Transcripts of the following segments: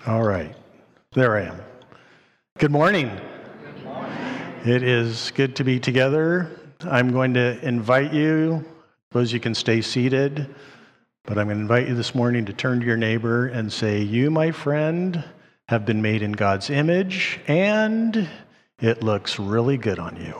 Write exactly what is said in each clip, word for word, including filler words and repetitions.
All right. There I am. Good morning. Good morning. It is good to be together. I'm going to invite you, I suppose you can stay seated, but I'm going to invite you this morning to turn to your neighbor and say, "You, my friend, have been made in God's image, and it looks really good on you."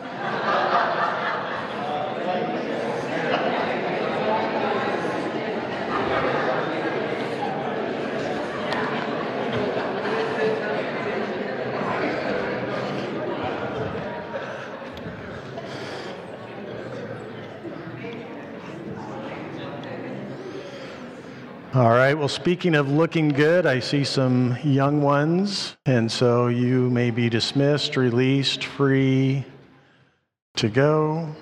All right, well, speaking of looking good, I see some young ones, and so you may be dismissed, released, free to go.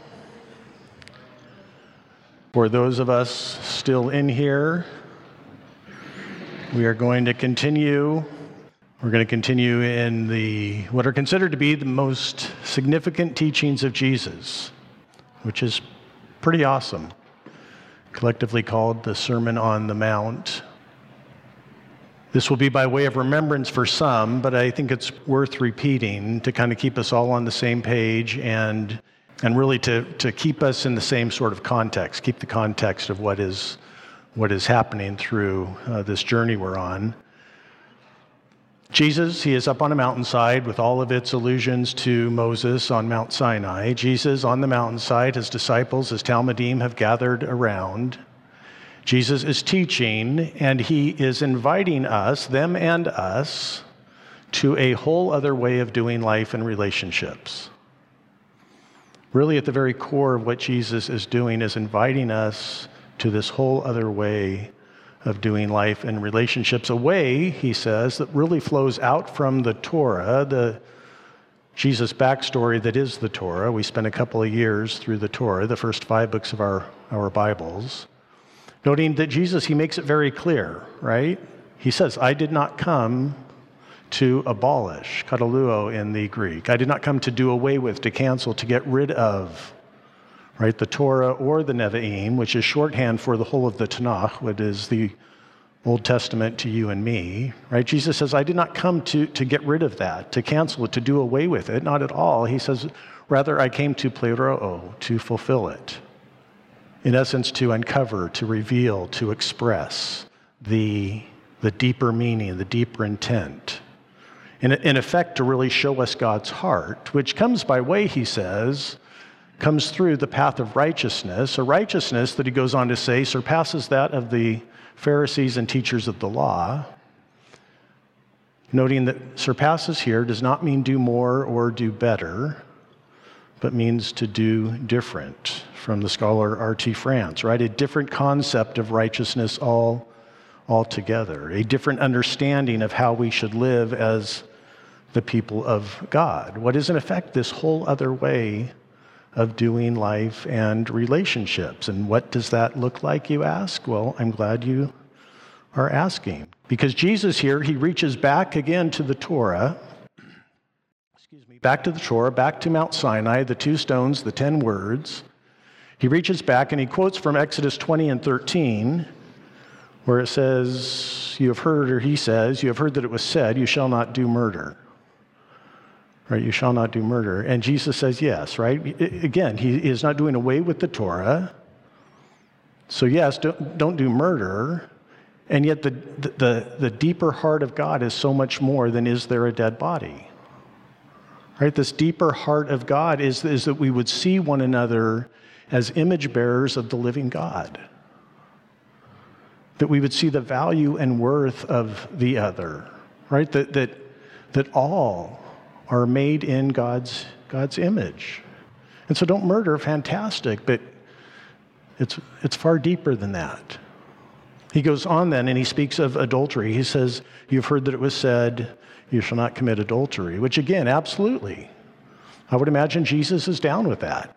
For those of us still in here, we are going to continue. We're going to continue in the what are considered to be the most significant teachings of Jesus, which is pretty awesome. Collectively called the Sermon on the Mount. This will be by way of remembrance for some, but I think it's worth repeating to kind of keep us all on the same page and and really to, to keep us in the same sort of context, keep the context of what is what is happening through uh, this journey we're on. Jesus, he is up on a mountainside with all of its allusions to Moses on Mount Sinai. Jesus on the mountainside, his disciples, his Talmudim have gathered around. Jesus is teaching, and he is inviting us, them and us, to a whole other way of doing life and relationships. Really at the very core of what Jesus is doing is inviting us to this whole other way of doing life and relationships, a way, he says, that really flows out from the Torah, the Jesus backstory that is the Torah. We spent a couple of years through the Torah, the first five books of our, our Bibles, noting that Jesus, he makes it very clear, right? He says, "I did not come to abolish," kataluo in the Greek. "I did not come to do away with, to cancel, to get rid of," right, the Torah or the Nevi'im, which is shorthand for the whole of the Tanakh, which is the Old Testament to you and me, right? Jesus says, "I did not come to, to get rid of that, to cancel it, to do away with it, not at all." He says, "Rather, I came to pleroo, to fulfill it." In essence, to uncover, to reveal, to express the, the deeper meaning, the deeper intent. In, in effect, to really show us God's heart, which comes by way, he says, comes through the path of righteousness, a righteousness that he goes on to say surpasses that of the Pharisees and teachers of the law. Noting that surpasses here does not mean do more or do better, but means to do different, from the scholar R T France, right? A different concept of righteousness all altogether, a different understanding of how we should live as the people of God. What is in effect this whole other way of doing life and relationships. And what does that look like, you ask? Well, I'm glad you are asking. Because Jesus here, he reaches back again to the Torah, excuse me, back to the Torah, back to Mount Sinai, the two stones, the ten words. He reaches back and he quotes from Exodus twenty and thirteen, where it says, "You have heard," or he says, "You have heard that it was said, you shall not do murder." Right, "You shall not do murder." And Jesus says yes, right? Again, he is not doing away with the Torah. So yes, don't, don't do murder. And yet the, the, the deeper heart of God is so much more than is there a dead body. Right? This deeper heart of God is, is that we would see one another as image bearers of the living God. That we would see the value and worth of the other. Right? That, that, that all are made in God's God's image. And so don't murder, fantastic, but it's it's far deeper than that. He goes on then and he speaks of adultery. He says, "You've heard that it was said, you shall not commit adultery," which again, absolutely. I would imagine Jesus is down with that.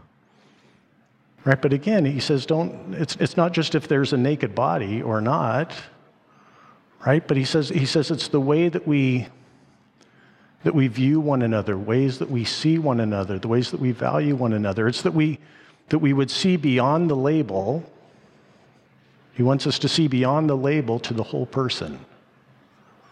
Right? But again, he says, don't, it's it's not just if there's a naked body or not, right? But he says he says it's the way that we that we view one another, ways that we see one another, the ways that we value one another. It's that we that we would see beyond the label. He wants us to see beyond the label to the whole person.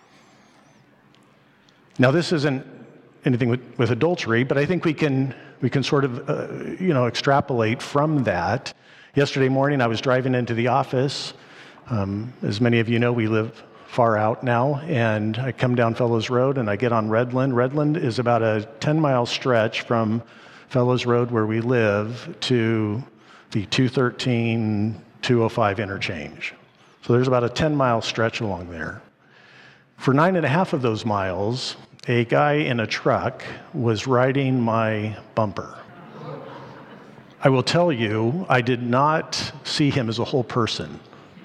Now, this isn't anything with, with adultery, but I think we can we can sort of uh, you know extrapolate from that. Yesterday morning, I was driving into the office. Um, as many of you know, we live far out now, and I come down Fellows Road and I get on Redland. Redland is about a ten-mile stretch from Fellows Road, where we live, to the two thirteen, two oh five interchange. So there's about a ten-mile stretch along there. For nine and a half of those miles, a guy in a truck was riding my bumper. I will tell you, I did not see him as a whole person.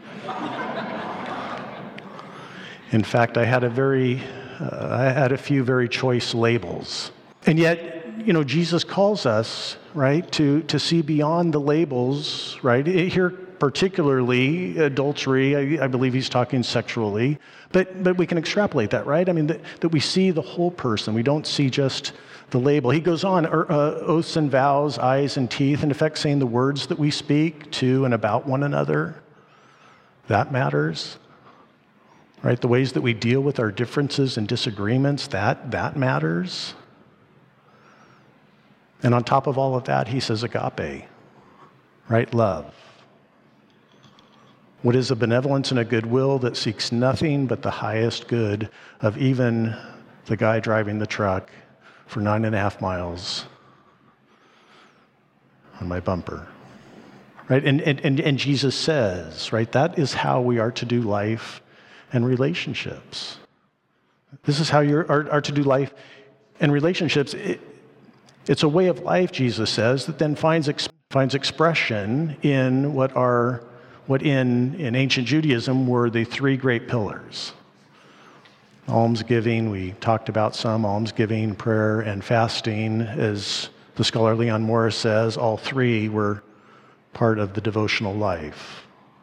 In fact, I had a very, uh, I had a few very choice labels. And yet, you know, Jesus calls us, right, to, to see beyond the labels, right? Here, particularly adultery, I, I believe he's talking sexually, but but we can extrapolate that, right? I mean, that, that we see the whole person. We don't see just the label. He goes on, uh, oaths and vows, eyes and teeth, in effect saying the words that we speak to and about one another, that matters. Right, the ways that we deal with our differences and disagreements, that, that matters. And on top of all of that, he says agape, right, love. What is a benevolence and a goodwill that seeks nothing but the highest good of even the guy driving the truck for nine and a half miles on my bumper, right? And, and, and, and Jesus says, right, that is how we are to do life and relationships. This is how you are, are to do life and relationships. It, it's a way of life, Jesus says, that then finds ex, finds expression in what are what in, in ancient Judaism were the three great pillars. Almsgiving, we talked about some, almsgiving, prayer, and fasting. As the scholar Leon Morris says, all three were part of the devotional life.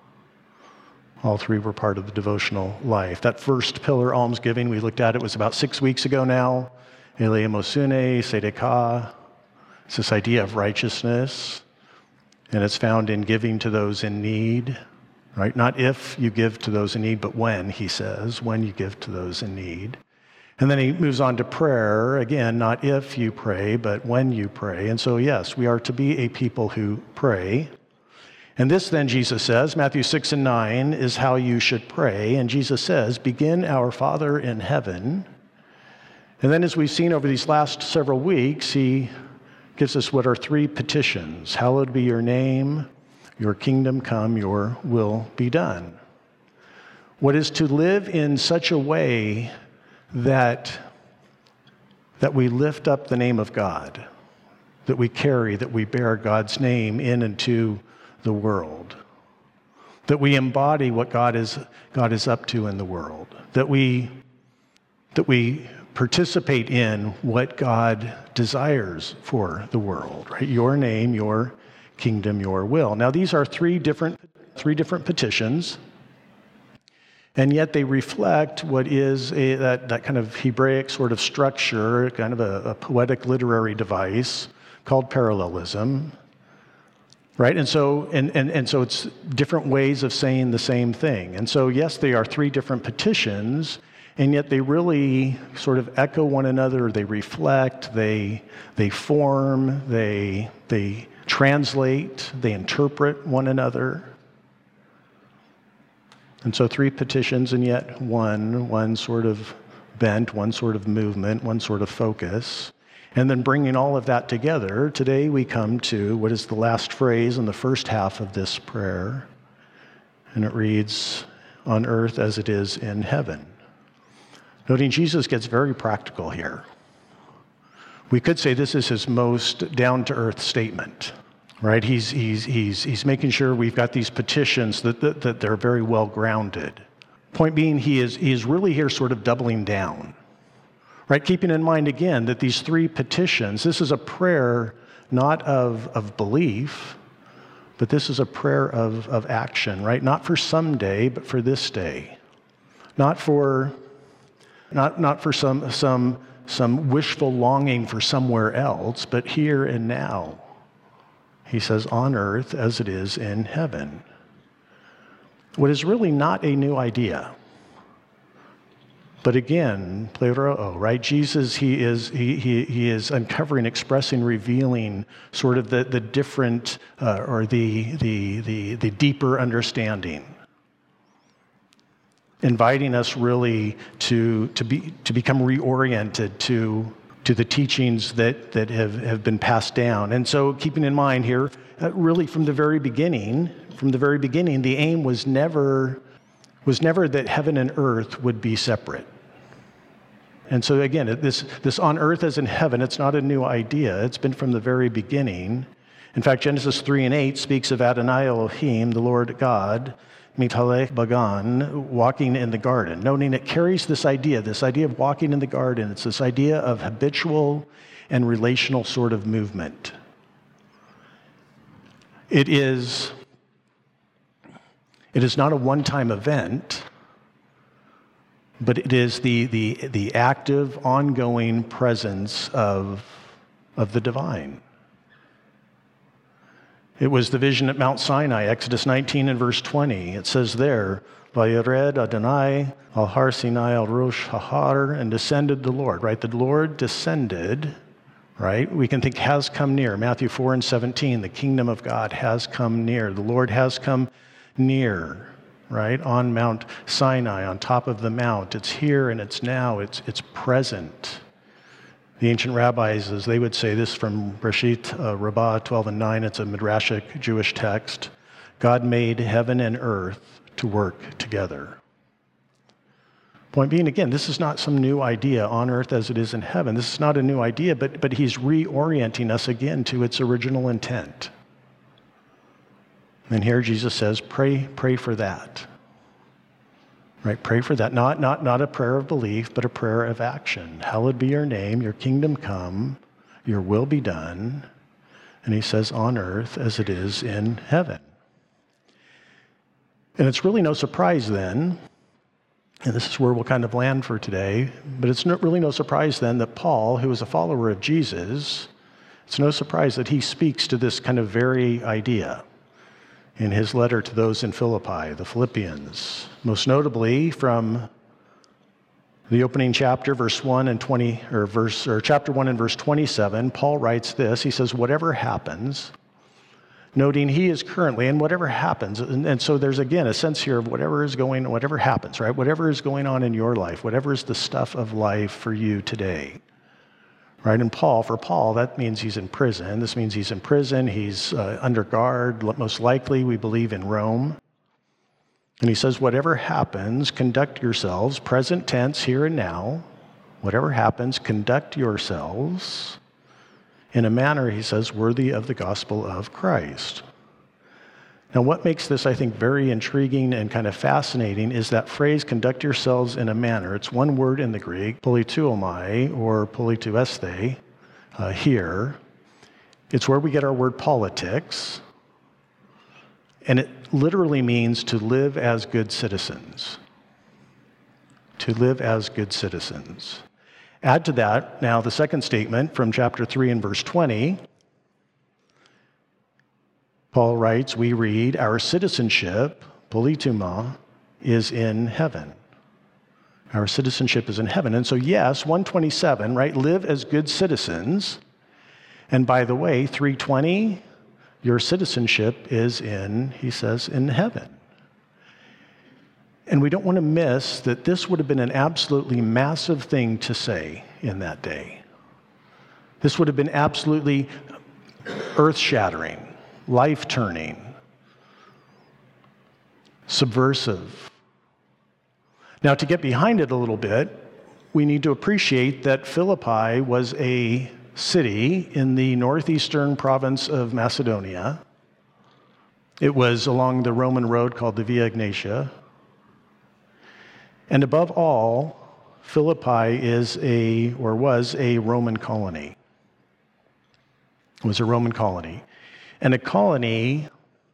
All three were part of the devotional life. That first pillar, almsgiving, we looked at it, was about six weeks ago now. Eleemosune, Sedekah. It's this idea of righteousness, and it's found in giving to those in need, right? Not if you give to those in need, but when, he says, when you give to those in need. And then he moves on to prayer. Again, not if you pray, but when you pray. And so, yes, we are to be a people who pray. And this then, Jesus says, Matthew six and nine, is how you should pray. And Jesus says, begin our Father in heaven. And then as we've seen over these last several weeks, he gives us what are three petitions. Hallowed be your name, your kingdom come, your will be done. What is to live in such a way that, that we lift up the name of God, that we carry, that we bear God's name in and to the world, that we embody what God is, God is up to in the world, that we, that we participate in what God desires for the world, right? Your name, your kingdom, your will. Now, these are three different, three different petitions, and yet they reflect what is a, that, that kind of Hebraic sort of structure, kind of a, a poetic literary device called parallelism, right? And so, and, and, and so it's different ways of saying the same thing. And so, yes, they are three different petitions, and yet they really sort of echo one another. They reflect, they, they form, they, they translate, they interpret one another. And so three petitions and yet one, one sort of bent, one sort of movement, one sort of focus. And then bringing all of that together, today we come to what is the last phrase in the first half of this prayer. And it reads, on earth as it is in heaven. Noting Jesus gets very practical here. We could say this is his most down-to-earth statement, right? He's, he's, he's, he's making sure we've got these petitions that, that, that they're very well grounded. Point being, he is, he is really here sort of doubling down, right? Keeping in mind, again, that these three petitions, this is a prayer not of, of belief, but this is a prayer of, of action, right? Not for someday, but for this day. Not for... Not, not for some, some, some wishful longing for somewhere else, but here and now. He says, on earth as it is in heaven. What is really not a new idea. But again, pleroo, right? Jesus, he is he he he is uncovering, expressing, revealing sort of the the different uh, or the the the the deeper understanding, inviting us really to to be to become reoriented to to the teachings that that have have been passed down. And so, keeping in mind here, uh, really from the very beginning, from the very beginning, the aim was never was never that heaven and earth would be separate. And so again, this, this on earth as in heaven, it's not a new idea. It's been from the very beginning. In fact, Genesis three and eight speaks of Adonai Elohim, the Lord God, Mithalech Bagan, walking in the garden. Noting it carries this idea, this idea of walking in the garden. It's this idea of habitual and relational sort of movement. It is, it is not a one-time event, but it is the, the, the active, ongoing presence of, of the divine. It was the vision at Mount Sinai, Exodus nineteen and verse twenty. It says there, Vayered Adonai al har Sinai al rosh hahar, and descended the Lord, right? The Lord descended, right? We can think has come near. Matthew four and seventeen, the kingdom of God has come near. The Lord has come near. Right, on Mount Sinai, on top of the mount. It's here and it's now, it's it's present. The ancient rabbis, as they would say this from Bereshit uh, Rabbah twelve and nine, it's a Midrashic Jewish text. God made heaven and earth to work together. Point being, again, this is not some new idea on earth as it is in heaven. This is not a new idea, but, but he's reorienting us again to its original intent. And here Jesus says, pray, pray for that. Right? Pray for that. Not, not, not a prayer of belief, but a prayer of action. Hallowed be your name, your kingdom come, your will be done. And he says, on earth as it is in heaven. And it's really no surprise then, and this is where we'll kind of land for today, but it's not really no surprise then that Paul, who is a follower of Jesus, it's no surprise that he speaks to this kind of very idea in his letter to those in Philippi, the Philippians, most notably from the opening chapter, verse one and twenty, or verse, or chapter one and verse twenty-seven. Paul writes this. He says, "Whatever happens," noting he is currently, and whatever happens, and, and so there's again a sense here of whatever is going, whatever happens, right? Whatever is going on in your life, whatever is the stuff of life for you today. Right, and Paul, for Paul, that means he's in prison. This means he's in prison. He's uh, under guard, most likely, we believe, in Rome. And he says, whatever happens, conduct yourselves, present tense, here and now. Whatever happens, conduct yourselves in a manner, he says, worthy of the gospel of Christ. Now, what makes this, I think, very intriguing and kind of fascinating is that phrase, conduct yourselves in a manner. It's one word in the Greek, politeuomai or politeueste, uh, here. It's where we get our word politics. And it literally means to live as good citizens. To live as good citizens. Add to that, now, the second statement from chapter three and verse twenty. Paul writes, we read, our citizenship, politeuma, is in heaven. Our citizenship is in heaven. And so, yes, one twenty-seven, right, live as good citizens. And by the way, three twenty, your citizenship is in, he says, in heaven. And we don't want to miss that this would have been an absolutely massive thing to say in that day. This would have been absolutely earth-shattering. Life-turning, subversive. Now, to get behind it a little bit, we need to appreciate that Philippi was a city in the northeastern province of Macedonia. It was along the Roman road called the Via Egnatia. And above all, Philippi is a, or was a Roman colony. It was a Roman colony. And a colony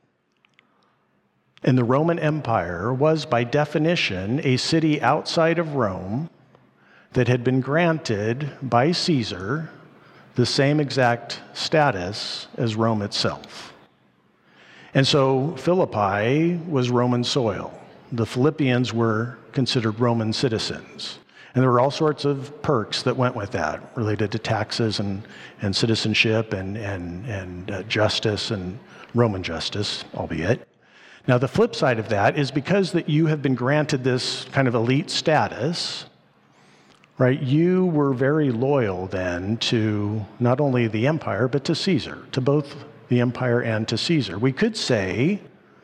in the Roman Empire was, by definition, a city outside of Rome that had been granted by Caesar the same exact status as Rome itself. And so Philippi was Roman soil. The Philippians were considered Roman citizens. And there were all sorts of perks that went with that, related to taxes and, and citizenship and, and, and uh, justice and Roman justice, albeit. Now, the flip side of that is because that you have been granted this kind of elite status, right, you were very loyal then to not only the empire, but to Caesar, to both the empire and to Caesar. We could say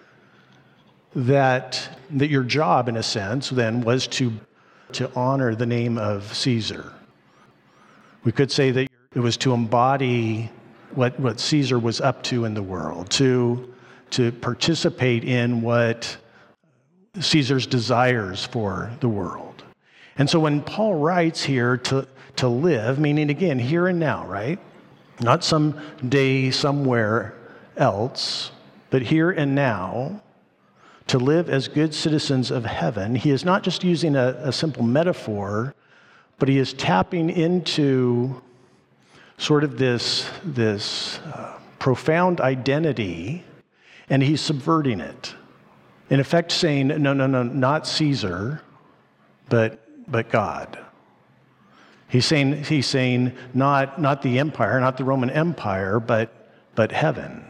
that, that your job, in a sense, then was to to honor the name of Caesar. We could say that it was to embody what, what Caesar was up to in the world, to, to participate in what Caesar's desires for the world. And so when Paul writes here to, to live, meaning again, here and now, right? Not some day somewhere else, but here and now, to live as good citizens of heaven, he is not just using a, a simple metaphor, but he is tapping into sort of this, this uh, profound identity, and he's subverting it. In effect saying, no, no, no, not Caesar, but, but God. He's saying, he's saying not, not the empire, not the Roman Empire, but, but heaven.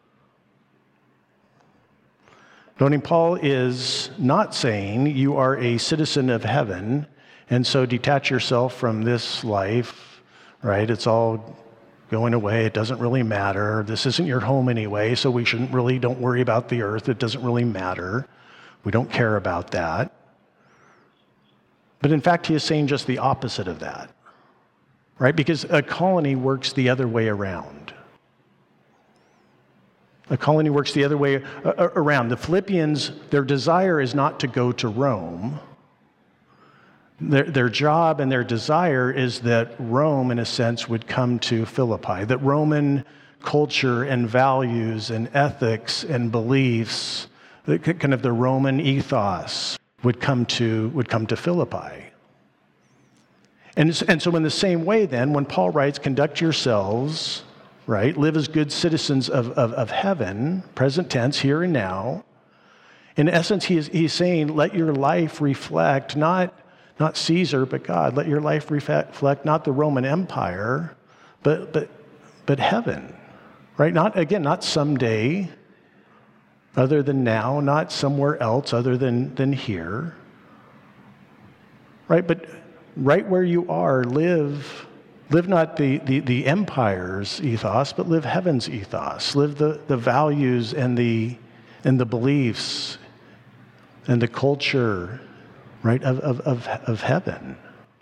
Noting Paul is not saying you are a citizen of heaven, and so detach yourself from this life, right? It's all going away. It doesn't really matter. This isn't your home anyway, so we shouldn't really, don't worry about the earth. It doesn't really matter. We don't care about that. But in fact, he is saying just the opposite of that, right? Because a colony works the other way around. A colony works the other way around. The Philippians, their desire is not to go to Rome. Their, their job and their desire is that Rome, in a sense, would come to Philippi, that Roman culture and values and ethics and beliefs, kind of the Roman ethos, would come to, would come to Philippi. And, and so in the same way then, when Paul writes, conduct yourselves, right, live as good citizens of, of, of heaven, present tense, here and now. In essence, he is, he's saying, let your life reflect not, not Caesar, but God. Let your life reflect not the Roman Empire, but, but, but heaven, right? Not, again, not someday other than now, not somewhere else other than, than here, right? But right where you are, live Live not the, the, the empire's ethos, but live heaven's ethos. Live the, the values and the, and the beliefs and the culture, right, of, of, of, of heaven.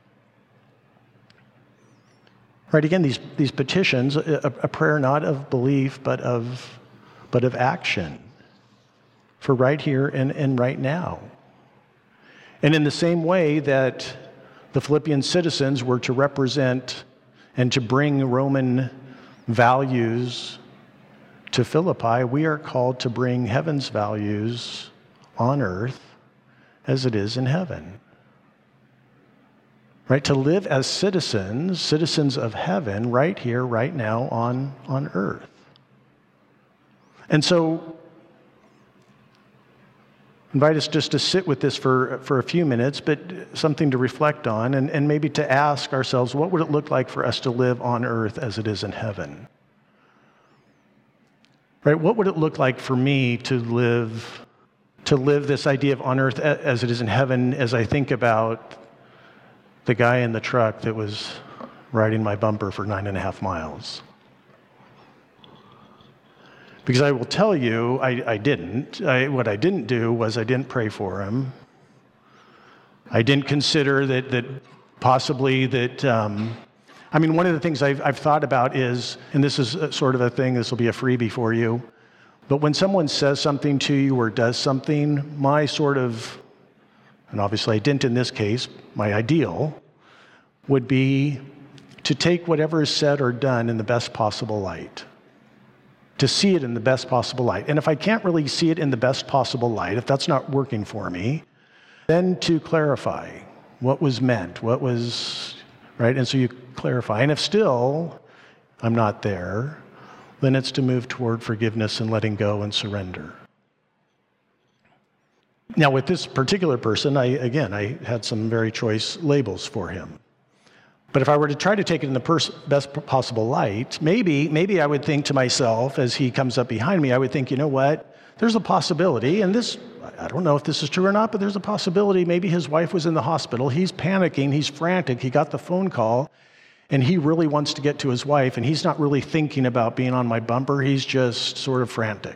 Right, again, these, these petitions, a, a prayer not of belief, but of, but of action for right here and, and right now. And in the same way that the Philippian citizens were to represent and to bring Roman values to Philippi, we are called to bring heaven's values on earth as it is in heaven. Right? To live as citizens, citizens of heaven, right here, right now on, on earth. And so, invite us just to sit with this for, for a few minutes, but something to reflect on, and, and maybe to ask ourselves, what would it look like for us to live on earth as it is in heaven? Right? What would it look like for me to live, to live this idea of on earth as it is in heaven, as I think about the guy in the truck that was riding my bumper for nine and a half miles? Because I will tell you, I, I didn't. I, what I didn't do was I didn't pray for him. I didn't consider that that possibly that, um, I mean, one of the things I've, I've thought about is, and this is a, sort of a thing, this will be a freebie for you, but when someone says something to you or does something, my sort of, and obviously I didn't in this case, my ideal would be to take whatever is said or done in the best possible light. To see it in the best possible light. And if I can't really see it in the best possible light, if that's not working for me, then to clarify what was meant, what was, right? And so you clarify. And if still I'm not there, then it's to move toward forgiveness and letting go and surrender. Now, with this particular person, I again, I had some very choice labels for him. But if I were to try to take it in the pers- best possible light, maybe, maybe I would think to myself as he comes up behind me, I would think, you know what? There's a possibility, and this, I don't know if this is true or not, but there's a possibility maybe his wife was in the hospital. He's panicking, he's frantic, he got the phone call, and he really wants to get to his wife, and he's not really thinking about being on my bumper. He's just sort of frantic.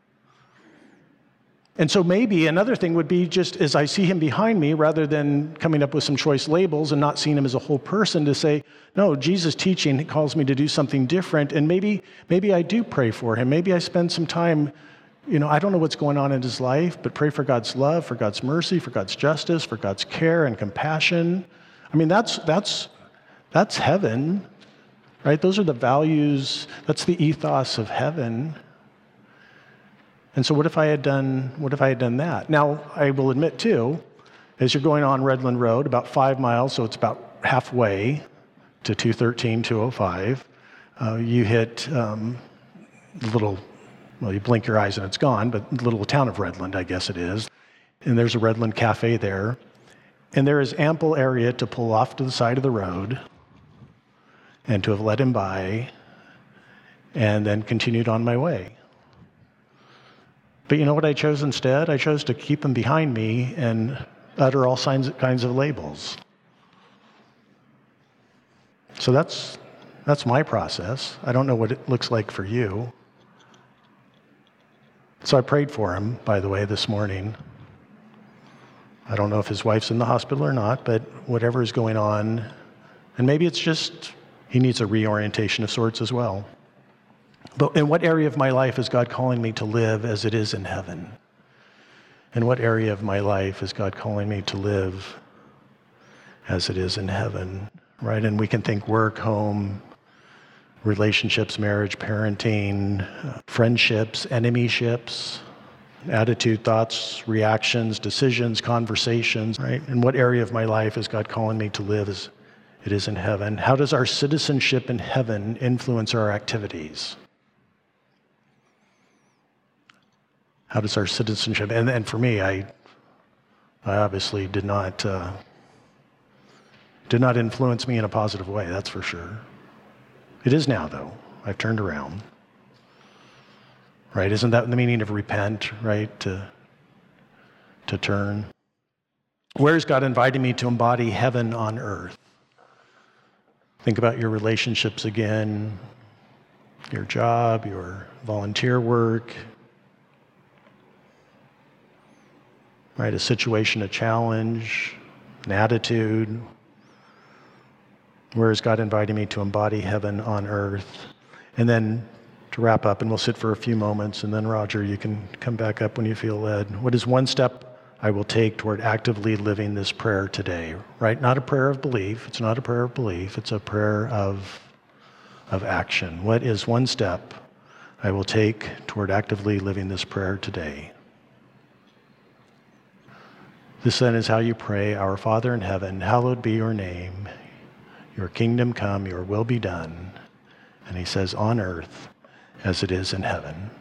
And so maybe another thing would be just as I see him behind me, rather than coming up with some choice labels and not seeing him as a whole person, to say, no, Jesus' teaching calls me to do something different. And maybe, maybe I do pray for him. Maybe I spend some time, you know, I don't know what's going on in his life, but pray for God's love, for God's mercy, for God's justice, for God's care and compassion. I mean, that's, that's, that's heaven, right? Those are the values, that's the ethos of heaven. And so what if I had done, what if I had done that? Now, I will admit too, as you're going on Redland Road, about five miles, so it's about halfway to two thirteen, two oh five, uh, you hit um, the little, well, you blink your eyes and it's gone, but the little town of Redland, I guess it is. And there's a Redland Cafe there. And there is ample area to pull off to the side of the road and to have let him by and then continued on my way. But you know what I chose instead? I chose to keep him behind me and utter all kinds kinds of labels. So that's that's my process. I don't know what it looks like for you. So I prayed for him, by the way, this morning. I don't know if his wife's in the hospital or not, but whatever is going on, and maybe it's just he needs a reorientation of sorts as well. But in what area of my life is God calling me to live as it is in heaven? In what area of my life is God calling me to live as it is in heaven? Right? And we can think work, home, relationships, marriage, parenting, uh, friendships, enemyships, attitude, thoughts, reactions, decisions, conversations, right? In what area of my life is God calling me to live as it is in heaven? How does our citizenship in heaven influence our activities? How does our citizenship, and, and for me, I, I obviously did not, uh, did not influence me in a positive way, that's for sure. It is now, though. I've turned around. Right? Isn't that the meaning of repent, right? To, to turn. Where is God inviting me to embody heaven on earth? Think about your relationships again, your job, your volunteer work, right? A situation, a challenge, an attitude. Where is God inviting me to embody heaven on earth? And then to wrap up, and we'll sit for a few moments, and then Roger, you can come back up when you feel led. What is one step I will take toward actively living this prayer today? Right? Not a prayer of belief. It's not a prayer of belief. It's a prayer of, of action. What is one step I will take toward actively living this prayer today? This then is how you pray, Our Father in heaven, hallowed be your name. Your kingdom come, your will be done. And he says, on earth as it is in heaven.